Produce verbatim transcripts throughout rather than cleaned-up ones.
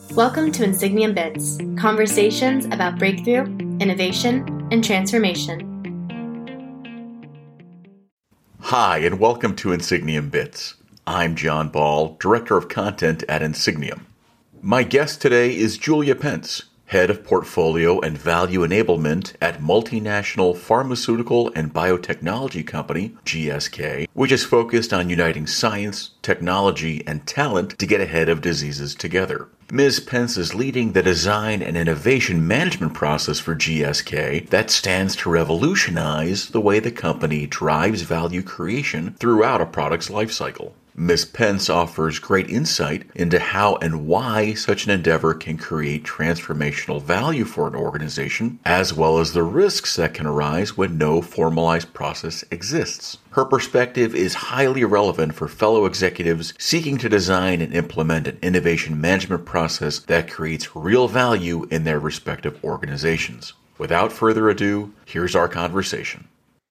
Welcome to Insigniam Bits, conversations about breakthrough, innovation, and transformation. Hi, and welcome to Insigniam Bits. I'm John Ball, Director of Content at Insigniam. My guest today is Julia Pence, Head of Portfolio and Value Enablement at multinational pharmaceutical and biotechnology company, G S K, which is focused on uniting science, technology, and talent to get ahead of diseases together. Miz Pence is leading the design and innovation management process for G S K that stands to revolutionize the way the company drives value creation throughout a product's lifecycle. Miz Pence offers great insight into how and why such an endeavor can create transformational value for an organization, as well as the risks that can arise when no formalized process exists. Her perspective is highly relevant for fellow executives seeking to design and implement an innovation management process that creates real value in their respective organizations. Without further ado, here's our conversation.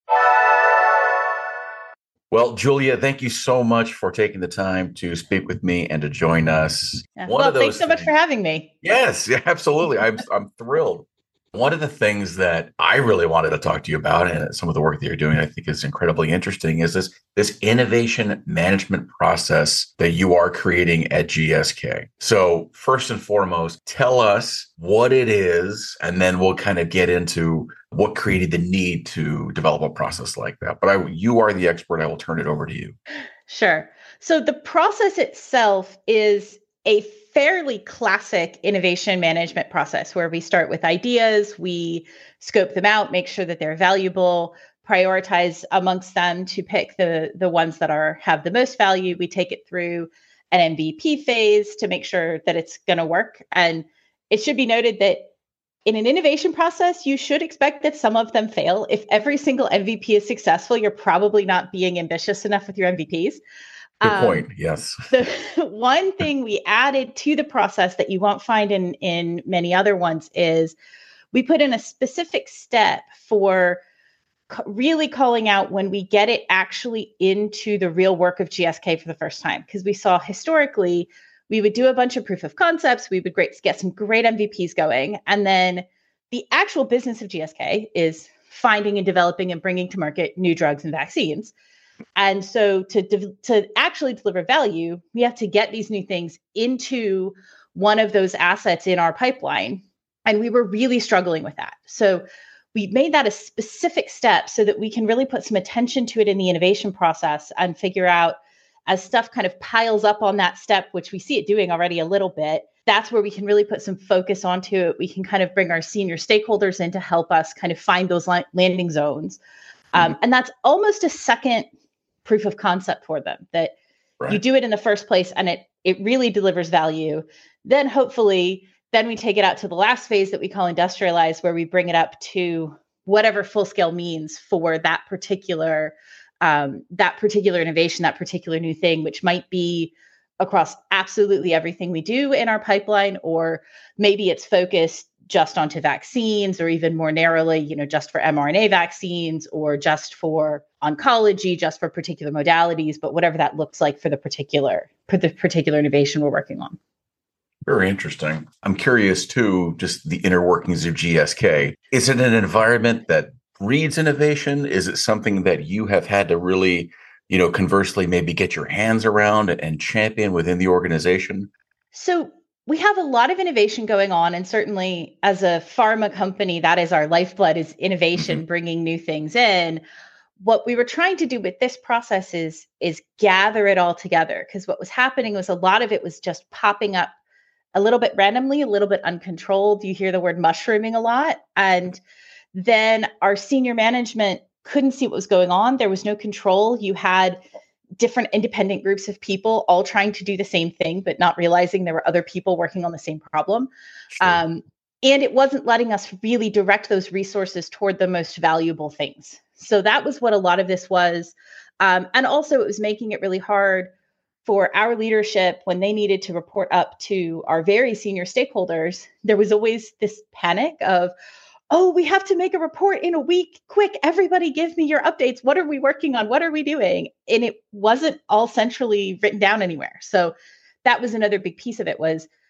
Well, Julia, thank you so much for taking the time to speak with me and to join us. Yeah. One well, thanks so things, much for having me. Yes, absolutely. I'm I'm thrilled. One of the things that I really wanted to talk to you about, and some of the work that you're doing, I think is incredibly interesting, is this, this innovation management process that you are creating at G S K. So first and foremost, tell us what it is, and then we'll kind of get into what created the need to develop a process like that. But I, you are the expert. I will turn it over to you. Sure. So the process itself is a fairly classic innovation management process where we start with ideas, we scope them out, make sure that they're valuable, prioritize amongst them to pick the, the ones that are have the most value. We take it through an M V P phase to make sure that it's going to work. And it should be noted that in an innovation process, you should expect that some of them fail. If every single M V P is successful, you're probably not being ambitious enough with your M V Ps. Good um, point. Yes. The one thing we added to the process that you won't find in, in many other ones is we put in a specific step for c- really calling out when we get it actually into the real work of G S K for the first time. Because we saw historically, we would do a bunch of proof of concepts. We would great, get some great M V Ps going. And then the actual business of G S K is finding and developing and bringing to market new drugs and vaccines. And so to, de- to actually deliver value, we have to get these new things into one of those assets in our pipeline. And we were really struggling with that. So we made that a specific step so that we can really put some attention to it in the innovation process and figure out as stuff kind of piles up on that step, which we see it doing already a little bit, that's where we can really put some focus onto it. We can kind of bring our senior stakeholders in to help us kind of find those la- landing zones. Um, mm-hmm. And that's almost a second proof of concept for them, that right. You do it in the first place and it it really delivers value. Then hopefully, then we take it out to the last phase that we call industrialize, where we bring it up to whatever full scale means for that particular um, that particular innovation, that particular new thing, which might be across absolutely everything we do in our pipeline, or maybe it's focused just onto vaccines, or even more narrowly, you know, just for mRNA vaccines, or just for oncology, just for particular modalities, but whatever that looks like for the particular, for the particular innovation we're working on. Very interesting. I'm curious too, just the inner workings of G S K. Is it an environment that breeds innovation? Is it something that you have had to really, you know, conversely, maybe get your hands around and champion within the organization? So we have a lot of innovation going on. And certainly as a pharma company, that is our lifeblood, is innovation, mm-hmm. bringing new things in. What we were trying to do with this process is, is gather it all together. Because what was happening was a lot of it was just popping up a little bit randomly, a little bit uncontrolled. You hear the word mushrooming a lot. And then our senior management couldn't see what was going on. There was no control. You had different independent groups of people all trying to do the same thing, but not realizing there were other people working on the same problem. Sure. Um, and it wasn't letting us really direct those resources toward the most valuable things. So that was what a lot of this was. Um, and also it was making it really hard for our leadership when they needed to report up to our very senior stakeholders. There was always this panic of, oh, we have to make a report in a week. Quick, everybody give me your updates. What are we working on? What are we doing? And it wasn't all centrally written down anywhere. So that was another big piece of it, was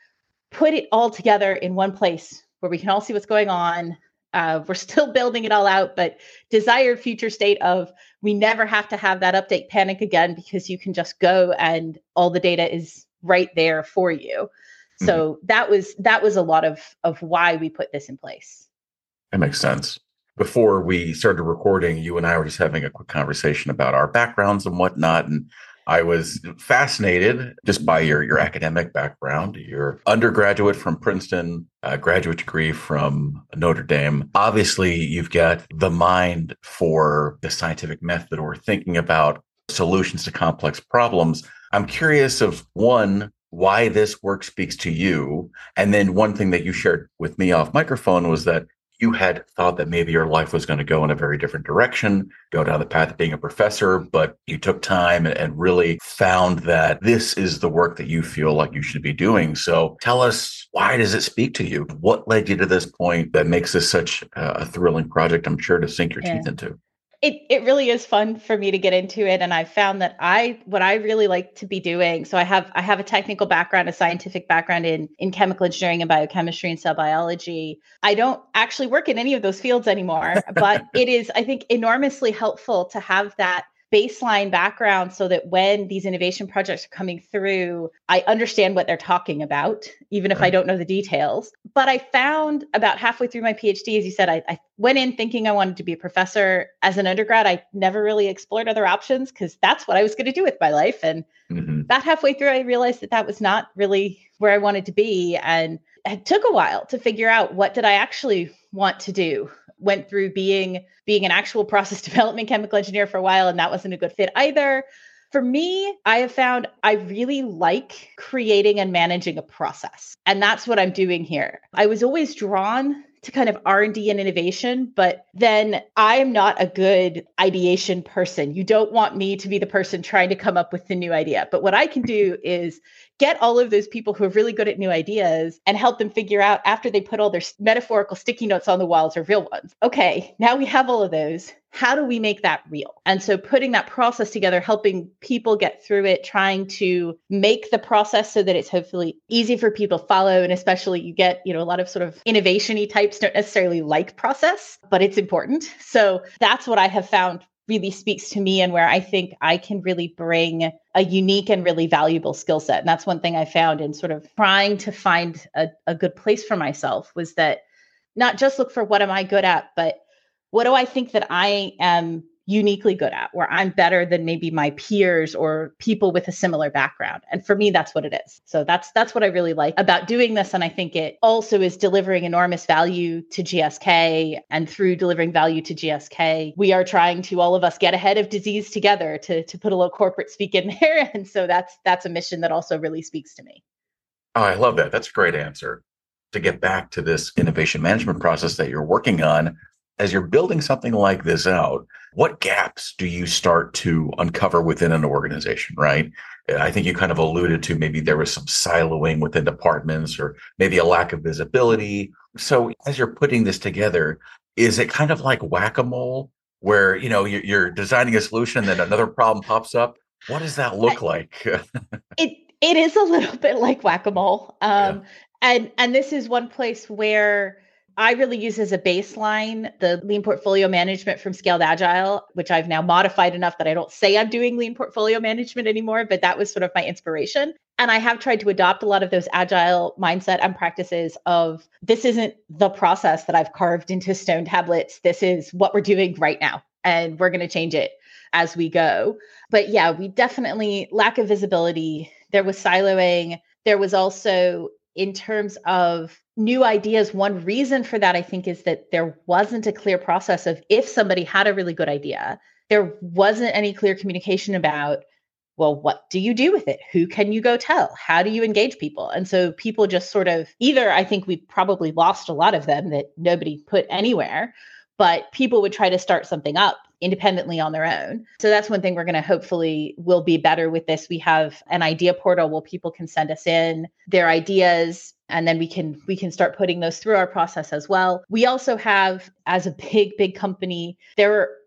put it all together in one place where we can all see what's going on. Uh, we're still building it all out, but desired future state of we never have to have that update panic again, because you can just go and all the data is right there for you. Mm-hmm. So that was that was a lot of of why we put this in place. That makes sense. Before we started recording, you and I were just having a quick conversation about our backgrounds and whatnot. And I was fascinated just by your, your academic background. You're undergraduate from Princeton, a graduate degree from Notre Dame. Obviously, you've got the mind for the scientific method or thinking about solutions to complex problems. I'm curious of, one, why this work speaks to you. And then one thing that you shared with me off microphone was that you had thought that maybe your life was going to go in a very different direction, go down the path of being a professor, but you took time and really found that this is the work that you feel like you should be doing. So tell us, why does it speak to you? What led you to this point that makes this such a thrilling project, I'm sure, to sink your yeah. teeth into? It it really is fun for me to get into it. And I found that I, what I really like to be doing, so I have, I have a technical background, a scientific background in, in chemical engineering and biochemistry and cell biology. I don't actually work in any of those fields anymore, but it is, I think, enormously helpful to have that baseline background so that when these innovation projects are coming through, I understand what they're talking about, even if right. I don't know the details. But I found about halfway through my PhD, as you said, I, I went in thinking I wanted to be a professor. As an undergrad, I never really explored other options because that's what I was going to do with my life. And mm-hmm. about halfway through, I realized that that was not really where I wanted to be. And it took a while to figure out, what did I actually want to do? Went through being being an actual process development chemical engineer for a while, and that wasn't a good fit either. For me, I have found I really like creating and managing a process. And that's what I'm doing here. I was always drawn to kind of R and D and innovation, but then I am not a good ideation person. You don't want me to be the person trying to come up with the new idea. But what I can do is get all of those people who are really good at new ideas and help them figure out, after they put all their metaphorical sticky notes on the walls or real ones. Okay, now we have all of those. How do we make that real? And so putting that process together, helping people get through it, trying to make the process so that it's hopefully easy for people to follow. And especially you get, you know, a lot of sort of innovation-y types don't necessarily like process, but it's important. So that's what I have found really speaks to me and where I think I can really bring a unique and really valuable skill set. And that's one thing I found in sort of trying to find a, a good place for myself, was that not just look for what am I good at, but what do I think that I am uniquely good at, where I'm better than maybe my peers or people with a similar background. And for me, that's what it is. So that's that's what I really like about doing this. And I think it also is delivering enormous value to G S K. And through delivering value to G S K, we are trying to, all of us, get ahead of disease together, to, to put a little corporate speak in there. And so that's that's a mission that also really speaks to me. Oh, I love that. That's a great answer. To get back to this innovation management process that you're working on, as you're building something like this out, what gaps do you start to uncover within an organization, right? I think you kind of alluded to maybe there was some siloing within departments or maybe a lack of visibility. So as you're putting this together, is it kind of like whack-a-mole where, you know, you're designing a solution and then another problem pops up? What does that look like? it It is a little bit like whack-a-mole. Um, yeah. And and this is one place where I really use as a baseline the lean portfolio management from Scaled Agile, which I've now modified enough that I don't say I'm doing lean portfolio management anymore, but that was sort of my inspiration. And I have tried to adopt a lot of those agile mindset and practices of, this isn't the process that I've carved into stone tablets. This is what we're doing right now, and we're going to change it as we go. But yeah, we definitely, lack of visibility. There was siloing. There was also, in terms of new ideas, one reason for that, I think, is that there wasn't a clear process of, if somebody had a really good idea, there wasn't any clear communication about, well, what do you do with it? Who can you go tell? How do you engage people? And so people just sort of, either, I think we probably lost a lot of them that nobody put anywhere, but people would try to start something up independently on their own. So that's one thing we're going to hopefully will be better with this. We have an idea portal where people can send us in their ideas, and then we can we can start putting those through our process as well. We also have, as a big, big company, there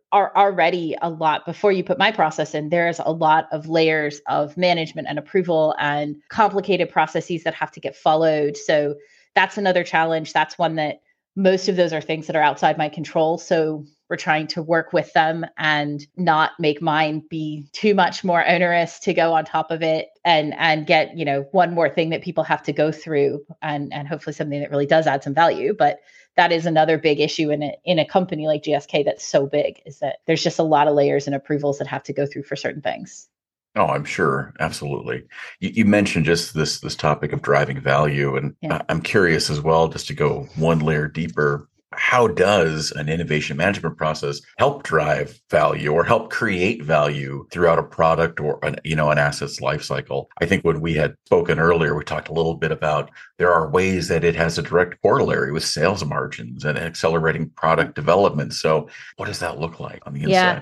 are already a lot before you put my process in. There's a lot of layers of management and approval and complicated processes that have to get followed. So that's another challenge. That's one that most of those are things that are outside my control. So we're trying to work with them and not make mine be too much more onerous to go on top of it and and get, you know, one more thing that people have to go through and, and hopefully something that really does add some value. But that is another big issue in a, in a company like G S K that's so big, is that there's just a lot of layers and approvals that have to go through for certain things. Oh, I'm sure. Absolutely. You, you mentioned just this this topic of driving value, and yeah. I'm curious as well, just to go one layer deeper. How does an innovation management process help drive value or help create value throughout a product or an, you know, an asset's life cycle? I think when we had spoken earlier, we talked a little bit about there are ways that it has a direct corollary with sales margins and accelerating product development. So what does that look like on the inside? Yeah.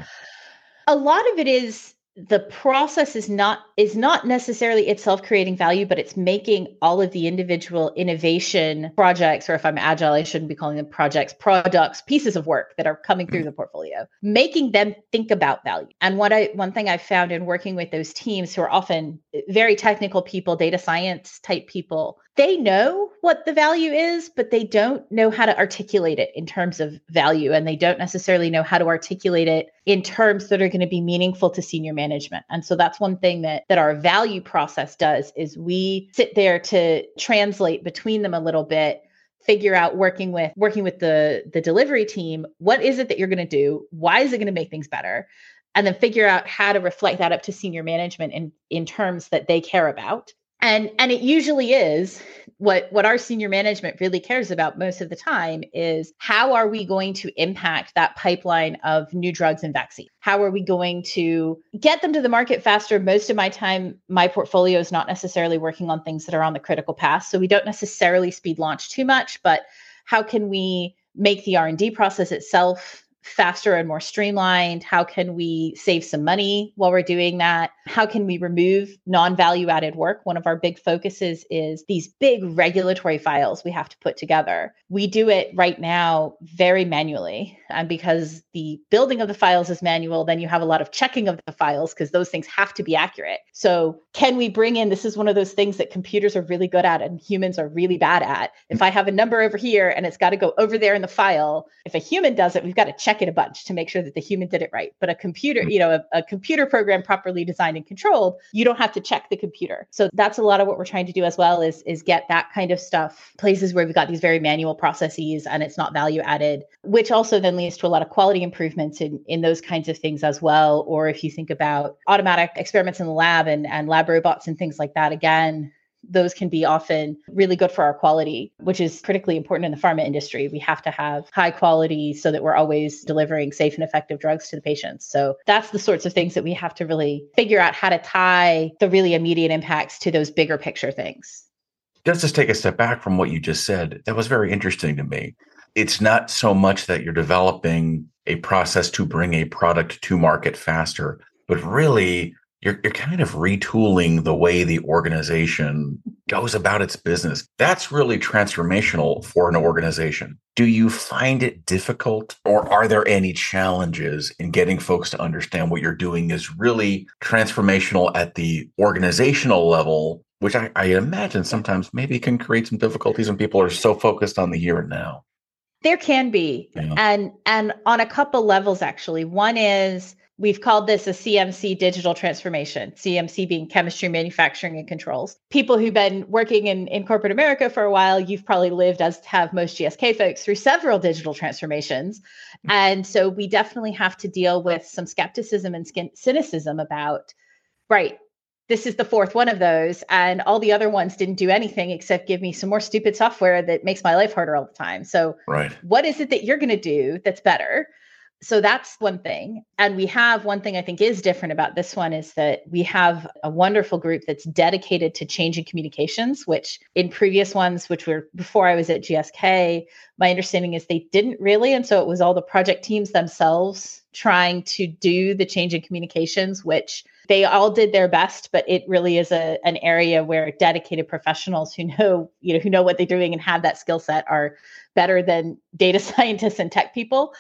A lot of it is the process is not is not necessarily itself creating value, but it's making all of the individual innovation projects, or if I'm agile, I shouldn't be calling them projects, products, pieces of work that are coming through the portfolio, making them think about value. And what I one thing I found in working with those teams who are often very technical people, data science type people, they know what the value is, but they don't know how to articulate it in terms of value. And they don't necessarily know how to articulate it in terms that are going to be meaningful to senior management. And so that's one thing that, that our value process does, is we sit there to translate between them a little bit, figure out working with working with the, the delivery team, what is it that you're going to do? Why is it going to make things better? And then figure out how to reflect that up to senior management in, in terms that they care about. And and it usually is what, what our senior management really cares about most of the time is, how are we going to impact that pipeline of new drugs and vaccines? How are we going to get them to the market faster? Most of my time, my portfolio is not necessarily working on things that are on the critical path. So we don't necessarily speed launch too much, but how can we make the R and D process itself faster and more streamlined? How can we save some money while we're doing that? How can we remove non-value added work? One of our big focuses is these big regulatory files we have to put together. We do it right now very manually. And because the building of the files is manual, then you have a lot of checking of the files because those things have to be accurate. So can we bring in, this is one of those things that computers are really good at and humans are really bad at. If I have a number over here and it's got to go over there in the file, if a human does it, we've got to check it a bunch to make sure that the human did it right. But a computer, you know, a, a computer program properly designed and controlled, you don't have to check the computer. So that's a lot of what we're trying to do as well, is, is get that kind of stuff, places where we've got these very manual processes and it's not value added, which also then leads to a lot of quality improvements in, in those kinds of things as well. Or if you think about automatic experiments in the lab and, and lab robots and things like that, again, those can be often really good for our quality, which is critically important in the pharma industry. We have to have high quality so that we're always delivering safe and effective drugs to the patients. So that's the sorts of things that we have to really figure out how to tie the really immediate impacts to those bigger picture things. Let's just take a step back from what you just said. That was very interesting to me. It's not so much that you're developing a process to bring a product to market faster, but really You're, you're kind of retooling the way the organization goes about its business. That's really transformational for an organization. Do you find it difficult, or are there any challenges in getting folks to understand what you're doing is really transformational at the organizational level, which I, I imagine sometimes maybe can create some difficulties when people are so focused on the here and now? There can be. Yeah. And, and on a couple levels, actually. One is, we've called this a C M C digital transformation, C M C being chemistry, manufacturing, and controls. People who've been working in, in corporate America for a while, you've probably lived, as have most G S K folks, through several digital transformations. And so we definitely have to deal with some skepticism and cynicism about, right, this is the fourth one of those, and all the other ones didn't do anything except give me some more stupid software that makes my life harder all the time. So right. What is it that you're going to do that's better? So that's one thing. And we have one thing I think is different about this one is that we have a wonderful group that's dedicated to changing communications, which in previous ones, which were before I was at G S K, my understanding is they didn't really. And so it was all the project teams themselves trying to do the change in communications, which they all did their best, but it really is a an area where dedicated professionals who know, you know, who know what they're doing and have that skill set are better than data scientists and tech people.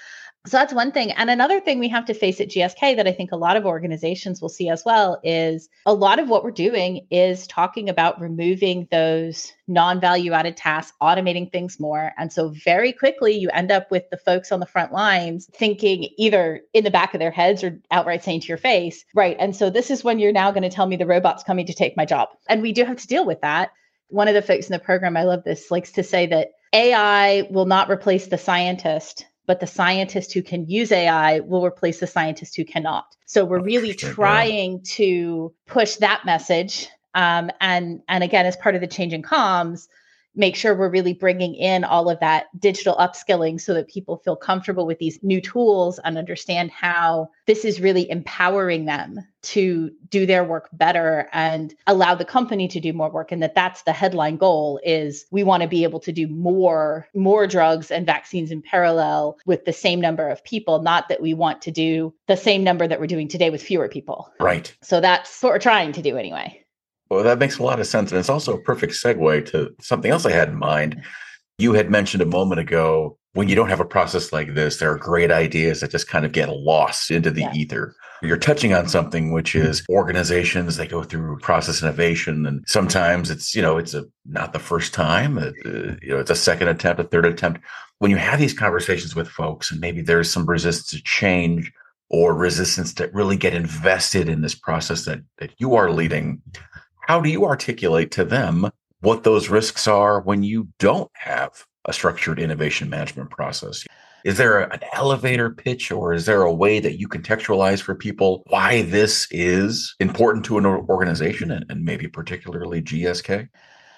So that's one thing. And another thing we have to face at G S K that I think a lot of organizations will see as well is a lot of what we're doing is talking about removing those non-value added tasks, automating things more. And so very quickly you end up with the folks on the front lines thinking either in the back of their heads or outright saying to your face, right. And so this is when you're now going to tell me the robot's coming to take my job. And we do have to deal with that. One of the folks in the program, I love this, likes to say that A I will not replace the scientist, but the scientist who can use A I will replace the scientist who cannot. So we're really trying to push that message. Um, and, and again, as part of the change in comms, make sure we're really bringing in all of that digital upskilling so that people feel comfortable with these new tools and understand how this is really empowering them to do their work better and allow the company to do more work. And that that's the headline goal is we want to be able to do more, more drugs and vaccines in parallel with the same number of people, not that we want to do the same number that we're doing today with fewer people. Right. So that's what we're trying to do anyway. Well, that makes a lot of sense. And it's also a perfect segue to something else I had in mind. You had mentioned a moment ago, when you don't have a process like this, there are great ideas that just kind of get lost into the yeah. ether. You're touching on something, which is organizations, they go through process innovation. And sometimes it's, you know, it's a not the first time, uh, you know, it's a second attempt, a third attempt. When you have these conversations with folks and maybe there's some resistance to change or resistance to really get invested in this process that, that you are leading, how do you articulate to them what those risks are when you don't have a structured innovation management process? Is there an elevator pitch, or is there a way that you contextualize for people why this is important to an organization and, and maybe particularly G S K?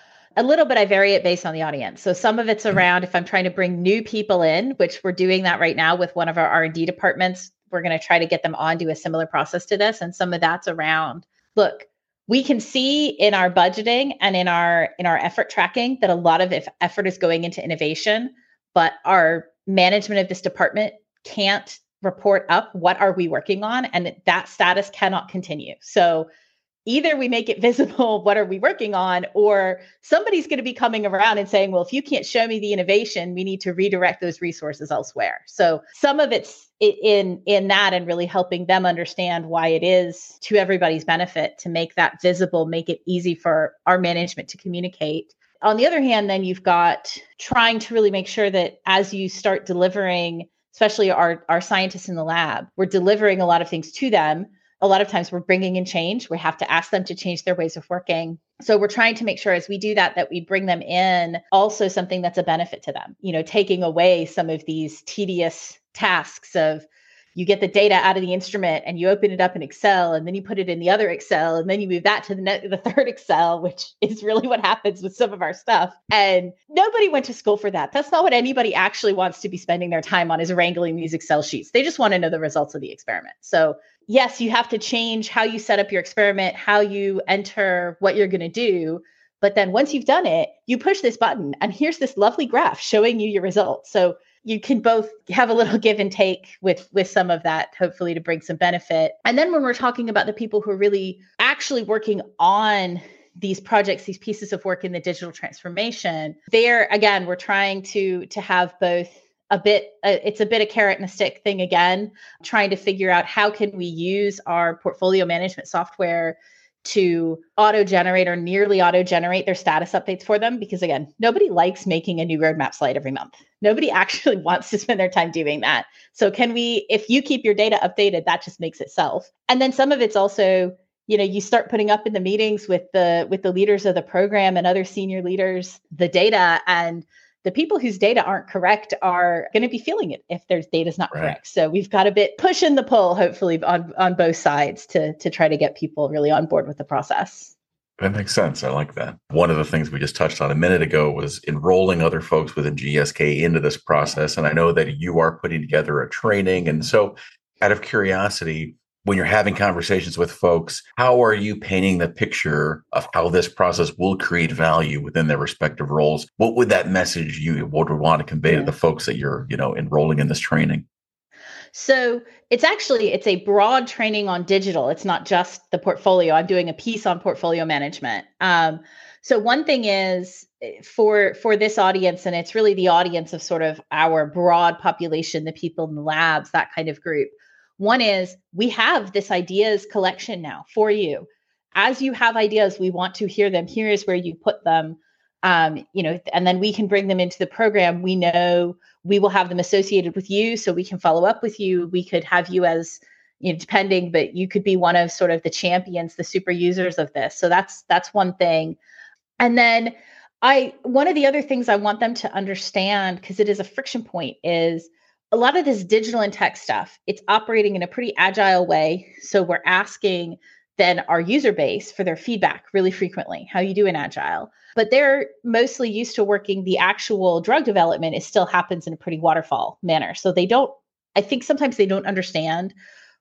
A little bit, I vary it based on the audience. So some of it's around if I'm trying to bring new people in, which we're doing that right now with one of our R and D departments. We're going to try to get them onto a similar process to this. And some of that's around, look, we can see in our budgeting and in our in our effort tracking that a lot of if effort is going into innovation, but our management of this department can't report up what are we working on, and that status cannot continue. So either we make it visible, what are we working on, or somebody's going to be coming around and saying, well, if you can't show me the innovation, we need to redirect those resources elsewhere. So some of it's in, in that and really helping them understand why it is to everybody's benefit to make that visible, make it easy for our management to communicate. On the other hand, then you've got trying to really make sure that as you start delivering, especially our, our scientists in the lab, we're delivering a lot of things to them. A lot of times we're bringing in change. We have to ask them to change their ways of working. So we're trying to make sure as we do that, that we bring them in also something that's a benefit to them, you know, taking away some of these tedious tasks of you get the data out of the instrument and you open it up in Excel and then you put it in the other Excel and then you move that to the, ne- the third Excel, which is really what happens with some of our stuff. And nobody went to school for that. That's not what anybody actually wants to be spending their time on, is wrangling these Excel sheets. They just want to know the results of the experiment. So yes, you have to change how you set up your experiment, how you enter what you're going to do. But then once you've done it, you push this button and here's this lovely graph showing you your results. So you can both have a little give and take with, with some of that, hopefully to bring some benefit. And then when we're talking about the people who are really actually working on these projects, these pieces of work in the digital transformation, there, again, we're trying to, to have both a bit, uh, it's a bit of carrot and a stick thing again, trying to figure out how can we use our portfolio management software to auto-generate or nearly auto-generate their status updates for them. Because again, nobody likes making a new roadmap slide every month. Nobody actually wants to spend their time doing that. So can we, if you keep your data updated, that just makes itself. And then some of it's also, you know, you start putting up in the meetings with the, with the leaders of the program and other senior leaders, the data, and the people whose data aren't correct are going to be feeling it if their data is not right. correct. So we've got a bit push and the pull, hopefully, on, on both sides to, to try to get people really on board with the process. That makes sense. I like that. One of the things we just touched on a minute ago was enrolling other folks within G S K into this process. And I know that you are putting together a training. And so out of curiosity, when you're having conversations with folks, how are you painting the picture of how this process will create value within their respective roles? What would that message you would want to convey yeah. to the folks that you're, you know, enrolling in this training? So it's actually, it's a broad training on digital. It's not just the portfolio. I'm doing a piece on portfolio management. Um, So one thing is for for this audience, and it's really the audience of sort of our broad population, the people in the labs, that kind of group. One is we have this ideas collection now for you. As you have ideas, we want to hear them. Here is where you put them. Um, you know, and then we can bring them into the program. We know we will have them associated with you, so we can follow up with you. We could have you as, you know, depending, but you could be one of sort of the champions, the super users of this. So that's that's one thing. And then I one of the other things I want them to understand, because it is a friction point, is a lot of this digital and tech stuff, it's operating in a pretty agile way. So we're asking then our user base for their feedback really frequently. How you do in agile? But they're mostly used to working. The actual drug development, it still happens in a pretty waterfall manner. So they don't, I think sometimes they don't understand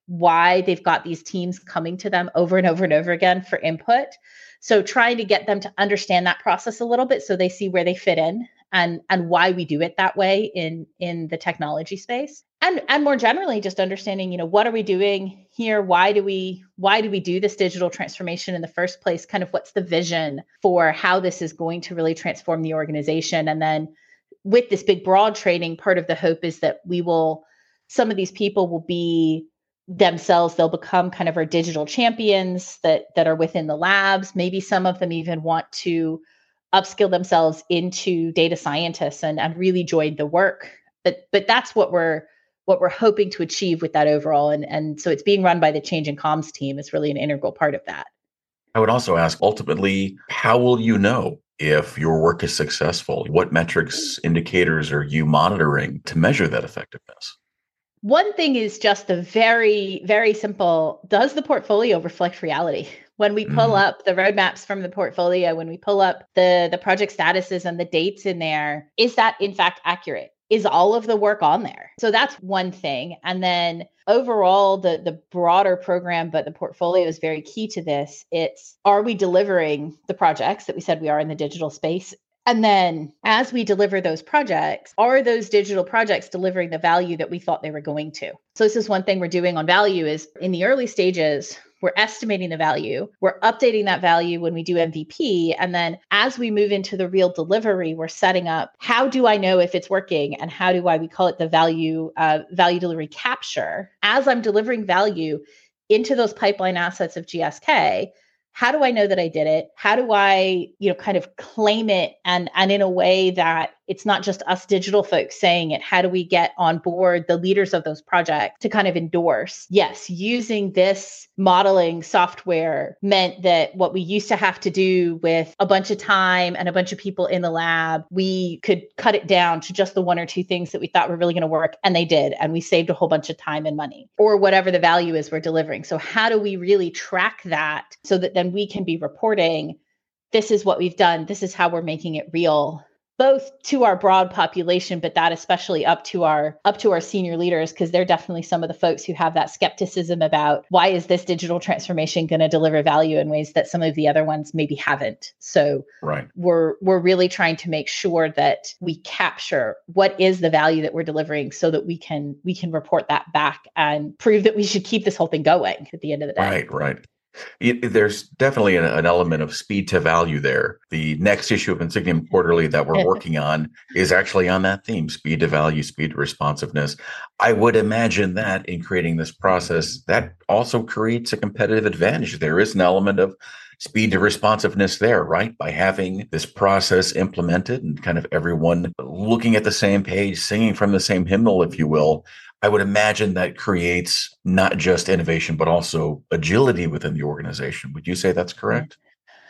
why they've got these teams coming to them over and over and over again for input. So trying to get them to understand that process a little bit so they see where they fit in and, and why we do it that way in, in the technology space. And, and more generally, just understanding, you know, what are we doing here? Why do we why do we do this digital transformation in the first place? Kind of what's the vision for how this is going to really transform the organization? And then with this big broad training, part of the hope is that we will, some of these people will be themselves, they'll become kind of our digital champions that that are within the labs. Maybe some of them even want to upskill themselves into data scientists and, and really join the work. But but that's what we're what we're hoping to achieve with that overall. And, and so it's being run by the change and comms team is really an integral part of that. I would also ask, ultimately, how will you know if your work is successful? What metrics, indicators are you monitoring to measure that effectiveness? One thing is just the very, very simple, does the portfolio reflect reality? When we pull mm. up the roadmaps from the portfolio, when we pull up the, the project statuses and the dates in there, is that in fact accurate? Is all of the work on there? So that's one thing. And then overall, the, the broader program, but the portfolio is very key to this. It's, are we delivering the projects that we said we are in the digital space? And then as we deliver those projects, are those digital projects delivering the value that we thought they were going to? So this is one thing we're doing on value is in the early stages, we're estimating the value. We're updating that value when we do M V P. And then as we move into the real delivery, we're setting up, how do I know if it's working? And how do I, we call it the value, uh, value delivery capture. As I'm delivering value into those pipeline assets of G S K, how do I know that I did it? How do I, you know, kind of claim it and, and in a way that it's not just us digital folks saying it? How do we get on board the leaders of those projects to kind of endorse? Yes, using this modeling software meant that what we used to have to do with a bunch of time and a bunch of people in the lab, we could cut it down to just the one or two things that we thought were really going to work. And they did. And we saved a whole bunch of time and money or whatever the value is we're delivering. So how do we really track that so that then we can be reporting, this is what we've done, this is how we're making it real, both to our broad population, but that especially up to our up to our senior leaders, because they're definitely some of the folks who have that skepticism about why is this digital transformation going to deliver value in ways that some of the other ones maybe haven't. So right. we're we're really trying to make sure that we capture what is the value that we're delivering so that we can we can report that back and prove that we should keep this whole thing going at the end of the day. Right, right. It, there's definitely an, an element of speed to value there. The next issue of Insigniam Quarterly that we're working on is actually on that theme, speed to value, speed to responsiveness. I would imagine that in creating this process, that also creates a competitive advantage. There is an element of speed to responsiveness there, right? By having this process implemented and kind of everyone looking at the same page, singing from the same hymnal, if you will. I would imagine that creates not just innovation, but also agility within the organization. Would you say that's correct?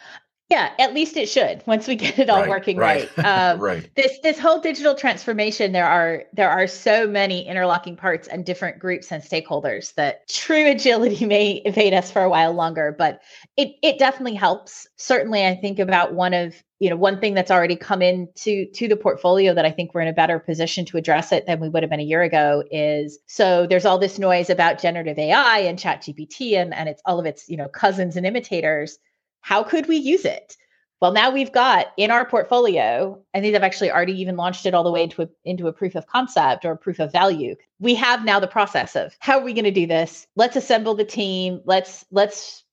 Yeah, at least it should. Once we get it all right, working right, right. Um, right. This this whole digital transformation, there are there are so many interlocking parts and different groups and stakeholders that true agility may evade us for a while longer, but it it definitely helps. Certainly, I think about one of you know one thing that's already come into to the portfolio that I think we're in a better position to address it than we would have been a year ago is so there's all this noise about generative A I and ChatGPT and and it's all of its you know cousins and imitators. How could we use it? Well, now we've got in our portfolio, I think I've actually already even launched it all the way into a, into a proof of concept or a proof of value. We have now the process of how are we going to do this? Let's assemble the team. Let's let's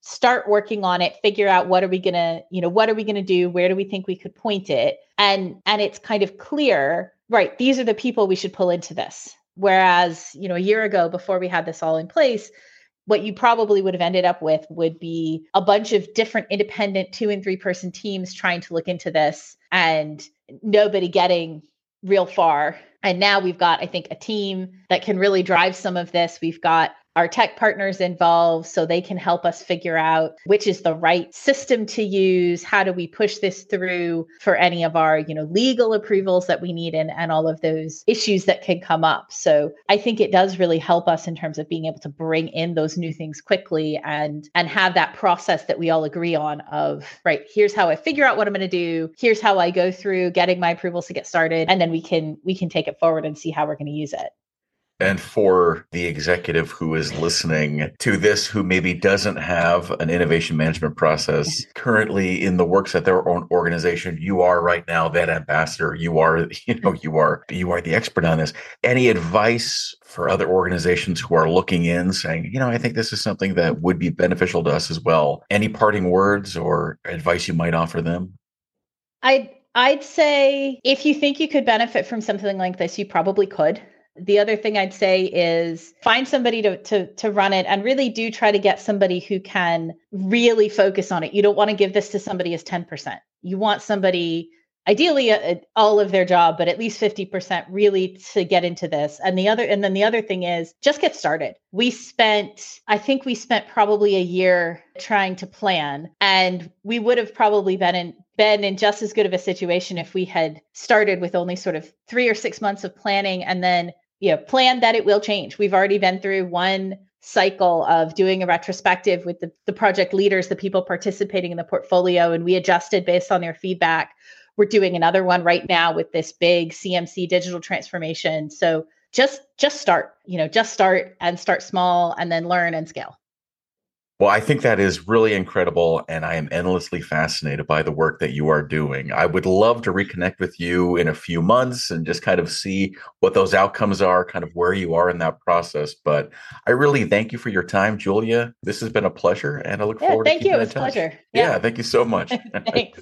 start working on it, figure out what are we going to, you know, what are we going to do? Where do we think we could point it? And, and it's kind of clear, right? These are the people we should pull into this. Whereas, you know, a year ago, before we had this all in place, what you probably would have ended up with would be a bunch of different independent two and three person teams trying to look into this and nobody getting real far. And now we've got, I think, a team that can really drive some of this. We've got our tech partners involved so they can help us figure out which is the right system to use. How do we push this through for any of our, you know, legal approvals that we need and, and all of those issues that can come up. So I think it does really help us in terms of being able to bring in those new things quickly and, and have that process that we all agree on of, right, here's how I figure out what I'm going to do. Here's how I go through getting my approvals to get started. And then we can, we can take it forward and see how we're going to use it. And for the executive who is listening to this, who maybe doesn't have an innovation management process currently in the works at their own organization, you are right now that ambassador. You are, you know, you are, you are the expert on this. Any advice for other organizations who are looking in saying, you know, I think this is something that would be beneficial to us as well? Any parting words or advice you might offer them? I'd, I'd say if you think you could benefit from something like this, you probably could. The other thing I'd say is find somebody to, to, to run it and really do try to get somebody who can really focus on it. You don't want to give this to somebody as ten percent. You want somebody, ideally uh, all of their job, but at least fifty percent really to get into this. And the other, and then the other thing is just get started. We spent, I think we spent probably a year trying to plan, and we would have probably been in, been in just as good of a situation if we had started with only sort of three or six months of planning and then you know, plan that it will change. We've already been through one cycle of doing a retrospective with the, the project leaders, the people participating in the portfolio, and we adjusted based on their feedback. We're doing another one right now with this big C M C digital transformation. So just, just start, you know, just start and start small and then learn and scale. Well, I think that is really incredible, and I am endlessly fascinated by the work that you are doing. I would love to reconnect with you in a few months and just kind of see what those outcomes are, kind of where you are in that process. But I really thank you for your time, Julia. This has been a pleasure, and I look yeah, forward to keeping in touch. Thank you. It was a pleasure. Yeah. yeah, thank you so much. Thanks.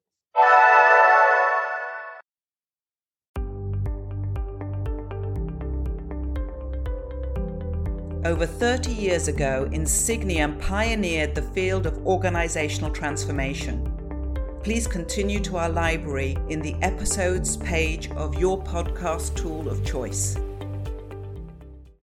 Over thirty years ago, Insigniam pioneered the field of organizational transformation. Please continue to our library in the episodes page of your podcast tool of choice.